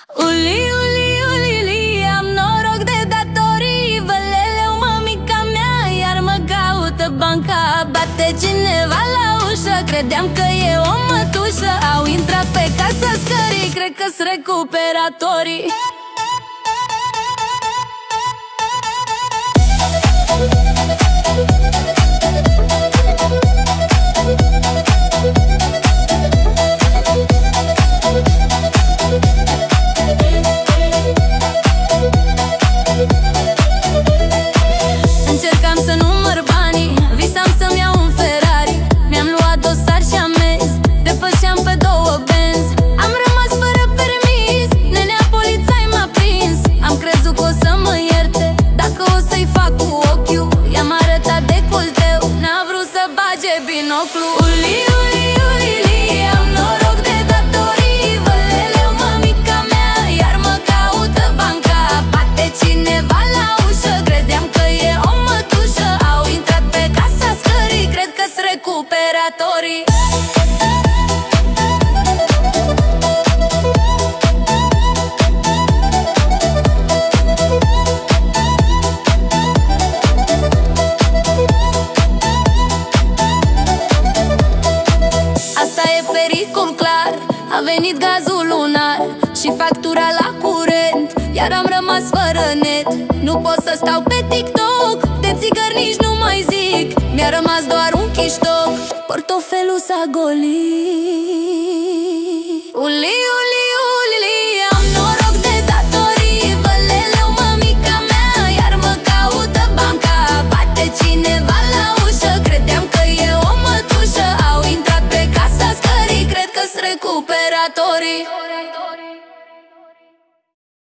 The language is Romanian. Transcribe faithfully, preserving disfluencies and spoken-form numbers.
Uli, uli, uli, uli, am noroc de datorii. Văleleu, mămica mea, iar mă caută banca. Bate cineva la ușă, credeam că e o mătușă. Au intrat pe casa scării, cred că-s recuperatorii. Încercam să număr banii, visam să-mi iau un Ferrari. Mi-am luat dosar și amenzi, depășeam pe două benzi. Am rămas fără permis, nenea polițai m-a prins. Am crezut că o să mă ierte, dacă o să-i fac cu ochiul. I-am arătat decolteu, n-a vrut să bage binoclu. Uli, uli, uli, uli, am noroc de datorii. Văleleu, mămica mea, iar mă caută banca. Bate cineva la ușă, credeam că e o mătușă. Au intrat pe casa scării, cred că-s recuperatorii. Asta e pericol clar, a venit gazul lunar și factura la curent, iar am rămas fără net. Nu pot să stau pe TikTok, de țigări nici nu mai zic. Mi-a rămas doar un chiștoc, portofelul s-a golit.